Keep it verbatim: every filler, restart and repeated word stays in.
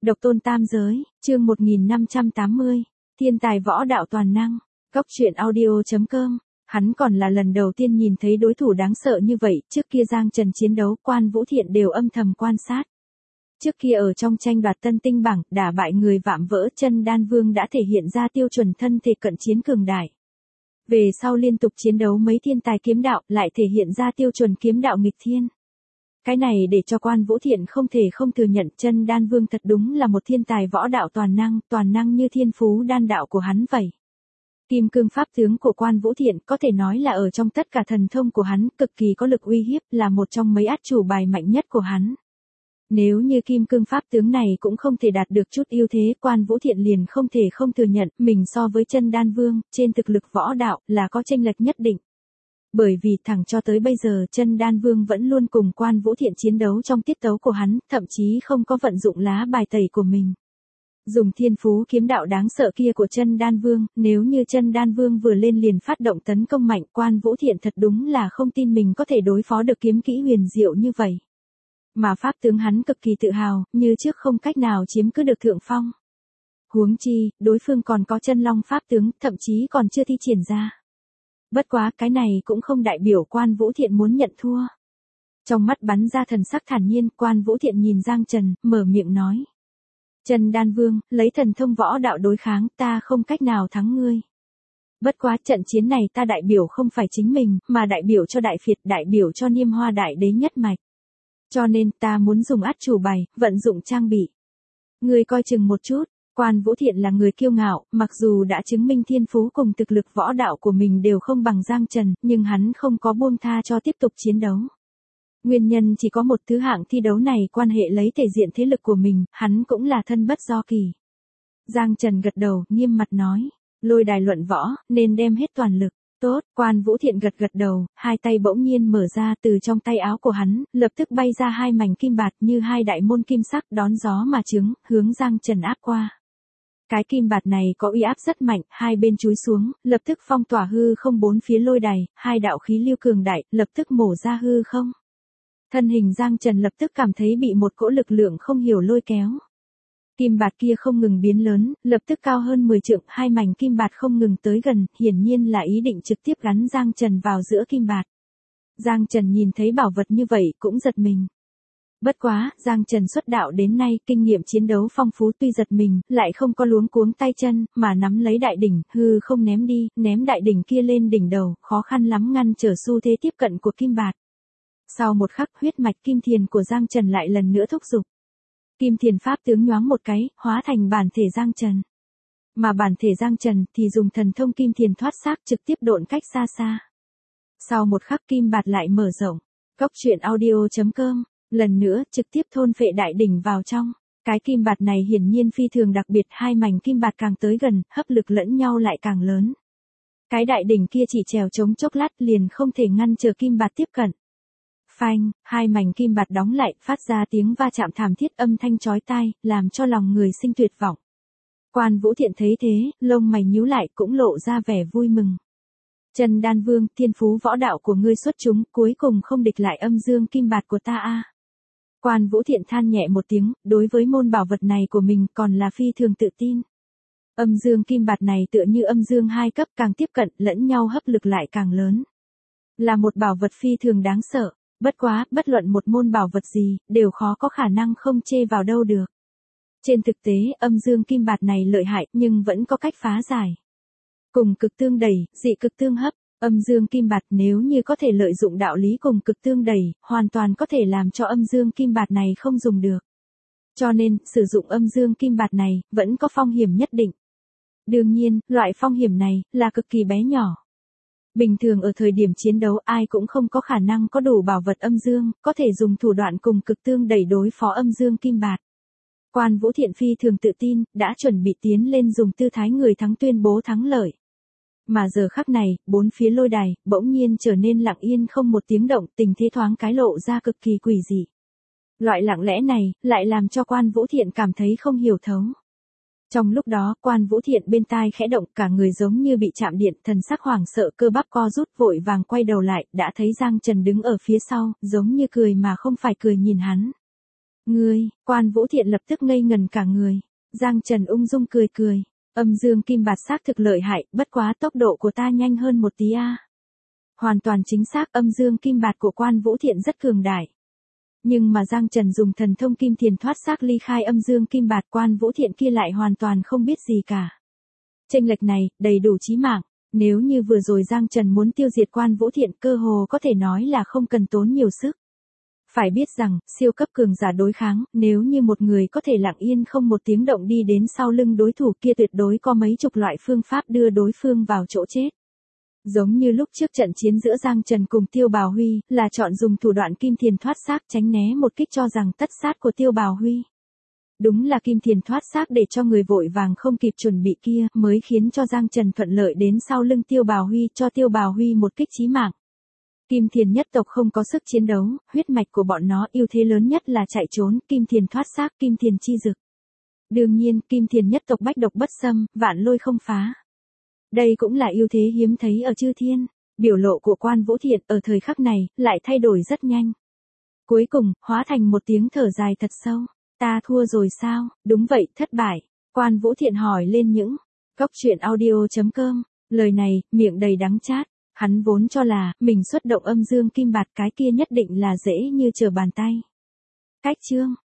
Độc tôn tam giới, chương một nghìn năm trăm tám mươi, thiên tài võ đạo toàn năng, góc truyện audio.com. Hắn còn là lần đầu tiên nhìn thấy đối thủ đáng sợ như vậy, trước kia Giang Trần chiến đấu Quan Vũ Thiện đều âm thầm quan sát. Trước kia ở trong tranh đoạt tân tinh bảng, đả bại người vạm vỡ Chân Đan Vương đã thể hiện ra tiêu chuẩn thân thể cận chiến cường đại. Về sau liên tục chiến đấu mấy thiên tài kiếm đạo, lại thể hiện ra tiêu chuẩn kiếm đạo nghịch thiên. Cái này để cho Quan Vũ Thiện không thể không thừa nhận Chân Đan Vương thật đúng là một thiên tài võ đạo toàn năng, toàn năng như thiên phú đan đạo của hắn vậy. Kim cương pháp tướng của Quan Vũ Thiện có thể nói là ở trong tất cả thần thông của hắn, cực kỳ có lực uy hiếp, là một trong mấy át chủ bài mạnh nhất của hắn. Nếu như kim cương pháp tướng này cũng không thể đạt được chút ưu thế, Quan Vũ Thiện liền không thể không thừa nhận mình so với Chân Đan Vương, trên thực lực võ đạo là có chênh lệch nhất định. Bởi vì thẳng cho tới bây giờ Chân Đan Vương vẫn luôn cùng Quan Vũ Thiện chiến đấu trong tiết tấu của hắn, thậm chí không có vận dụng lá bài tẩy của mình. Dùng thiên phú kiếm đạo đáng sợ kia của Chân Đan Vương, nếu như Chân Đan Vương vừa lên liền phát động tấn công mạnh, Quan Vũ Thiện thật đúng là không tin mình có thể đối phó được kiếm kỹ huyền diệu như vậy. Mà pháp tướng hắn cực kỳ tự hào, như trước không cách nào chiếm cứ được thượng phong. Huống chi, đối phương còn có Chân Long pháp tướng, thậm chí còn chưa thi triển ra. Bất quá, cái này cũng không đại biểu Quan Vũ Thiện muốn nhận thua. Trong mắt bắn ra thần sắc thản nhiên, Quan Vũ Thiện nhìn Giang Trần, mở miệng nói. Chân Đan Vương, lấy thần thông võ đạo đối kháng, ta không cách nào thắng ngươi. Bất quá trận chiến này ta đại biểu không phải chính mình, mà đại biểu cho Đại Việt, đại biểu cho Niêm Hoa Đại Đế nhất mạch. Cho nên ta muốn dùng át chủ bài, vận dụng trang bị. Ngươi coi chừng một chút, Quan Vũ Thiện là người kiêu ngạo, mặc dù đã chứng minh thiên phú cùng thực lực võ đạo của mình đều không bằng Giang Trần, nhưng hắn không có buông tha cho tiếp tục chiến đấu. Nguyên nhân chỉ có một, thứ hạng thi đấu này quan hệ lấy thể diện thế lực của mình, hắn cũng là thân bất do kỳ. Giang Trần gật đầu, nghiêm mặt nói, lôi đài luận võ, nên đem hết toàn lực. Tốt, Quan Vũ Thiện gật gật đầu, hai tay bỗng nhiên mở ra, từ trong tay áo của hắn, lập tức bay ra hai mảnh kim bạt như hai đại môn kim sắc đón gió mà trứng, hướng Giang Trần áp qua. Cái kim bạt này có uy áp rất mạnh, hai bên chúi xuống, lập tức phong tỏa hư không bốn phía lôi đài, hai đạo khí lưu cường đại, lập tức mổ ra hư không. Thân hình Giang Trần lập tức cảm thấy bị một cỗ lực lượng không hiểu lôi kéo. Kim bạt kia không ngừng biến lớn, lập tức cao hơn mười trượng, hai mảnh kim bạt không ngừng tới gần, hiển nhiên là ý định trực tiếp gắn Giang Trần vào giữa kim bạt. Giang Trần nhìn thấy bảo vật như vậy cũng giật mình. Bất quá, Giang Trần xuất đạo đến nay, kinh nghiệm chiến đấu phong phú, tuy giật mình, lại không có luống cuống tay chân, mà nắm lấy đại đỉnh, hư không ném đi, ném đại đỉnh kia lên đỉnh đầu, khó khăn lắm ngăn trở xu thế tiếp cận của kim bạt. Sau một khắc, huyết mạch kim thiền của Giang Trần lại lần nữa thúc giục. Kim thiền pháp tướng nhoáng một cái, hóa thành bản thể Giang Trần. Mà bản thể Giang Trần thì dùng thần thông kim thiền thoát xác trực tiếp độn cách xa xa. Sau một khắc kim bạt lại mở rộng. Góc truyện audio.com, lần nữa trực tiếp thôn phệ đại đỉnh vào trong. Cái kim bạt này hiển nhiên phi thường đặc biệt, hai mảnh kim bạt càng tới gần, hấp lực lẫn nhau lại càng lớn. Cái đại đỉnh kia chỉ trèo chống chốc lát liền không thể ngăn chờ kim bạt tiếp cận. Phanh, hai mảnh kim bạt đóng lại, phát ra tiếng va chạm thảm thiết, âm thanh chói tai, làm cho lòng người sinh tuyệt vọng. Quan Vũ Thiện thấy thế, lông mày nhíu lại, cũng lộ ra vẻ vui mừng. Chân Đan Vương, thiên phú võ đạo của ngươi xuất chúng, cuối cùng không địch lại âm dương kim bạt của ta a. Quan Vũ Thiện than nhẹ một tiếng, đối với môn bảo vật này của mình còn là phi thường tự tin. Âm dương kim bạt này tựa như âm dương hai cấp, càng tiếp cận, lẫn nhau hấp lực lại càng lớn. Là một bảo vật phi thường đáng sợ. Bất quá, bất luận một môn bảo vật gì, đều khó có khả năng không chê vào đâu được. Trên thực tế, âm dương kim bạt này lợi hại, nhưng vẫn có cách phá giải. Cùng cực tương đẩy, dị cực tương hấp, âm dương kim bạt nếu như có thể lợi dụng đạo lý cùng cực tương đẩy, hoàn toàn có thể làm cho âm dương kim bạt này không dùng được. Cho nên, sử dụng âm dương kim bạt này, vẫn có phong hiểm nhất định. Đương nhiên, loại phong hiểm này, là cực kỳ bé nhỏ. Bình thường ở thời điểm chiến đấu ai cũng không có khả năng có đủ bảo vật âm dương, có thể dùng thủ đoạn cùng cực tương đẩy đối phó âm dương kim bạt. Quan Vũ Thiện phi thường tự tin, đã chuẩn bị tiến lên dùng tư thái người thắng tuyên bố thắng lợi. Mà giờ khắc này, bốn phía lôi đài, bỗng nhiên trở nên lặng yên không một tiếng động, tình thế thoáng cái lộ ra cực kỳ quỷ dị. Loại lặng lẽ này, lại làm cho Quan Vũ Thiện cảm thấy không hiểu thấu. Trong lúc đó, Quan Vũ Thiện bên tai khẽ động, cả người giống như bị chạm điện, thần sắc hoảng sợ, cơ bắp co rút, vội vàng quay đầu lại, đã thấy Giang Trần đứng ở phía sau, giống như cười mà không phải cười nhìn hắn. Ngươi, Quan Vũ Thiện lập tức ngây ngần cả người. Giang Trần ung dung cười cười. Âm dương kim bạt xác thực lợi hại, bất quá tốc độ của ta nhanh hơn một tí a. Hoàn toàn chính xác, âm dương kim bạt của Quan Vũ Thiện rất cường đại. Nhưng mà Giang Trần dùng thần thông kim thiền thoát xác ly khai âm dương kim bạt, Quan Vũ Thiện kia lại hoàn toàn không biết gì cả. Chênh lệch này, đầy đủ chí mạng. Nếu như vừa rồi Giang Trần muốn tiêu diệt Quan Vũ Thiện, cơ hồ có thể nói là không cần tốn nhiều sức. Phải biết rằng, siêu cấp cường giả đối kháng, nếu như một người có thể lặng yên không một tiếng động đi đến sau lưng đối thủ kia, tuyệt đối có mấy chục loại phương pháp đưa đối phương vào chỗ chết. Giống như lúc trước trận chiến giữa Giang Trần cùng Tiêu Bào Huy, là chọn dùng thủ đoạn kim thiền thoát xác tránh né một kích cho rằng tất sát của Tiêu Bào Huy. Đúng là kim thiền thoát xác để cho người vội vàng không kịp chuẩn bị kia, mới khiến cho Giang Trần thuận lợi đến sau lưng Tiêu Bào Huy, cho Tiêu Bào Huy một kích chí mạng. Kim thiền nhất tộc không có sức chiến đấu, huyết mạch của bọn nó ưu thế lớn nhất là chạy trốn, kim thiền thoát xác, kim thiền chi dực. Đương nhiên, kim thiền nhất tộc bách độc bất xâm, vạn lôi không phá. Đây cũng là ưu thế hiếm thấy ở chư thiên. Biểu lộ của Quan Vũ Thiện ở thời khắc này, lại thay đổi rất nhanh. Cuối cùng, hóa thành một tiếng thở dài thật sâu. Ta thua rồi sao? Đúng vậy, thất bại. Quan Vũ Thiện hỏi lên những góc truyện audio chấm com. Lời này, miệng đầy đắng chát. Hắn vốn cho là, mình xuất động âm dương kim bạt cái kia nhất định là dễ như trở bàn tay. Cách chương.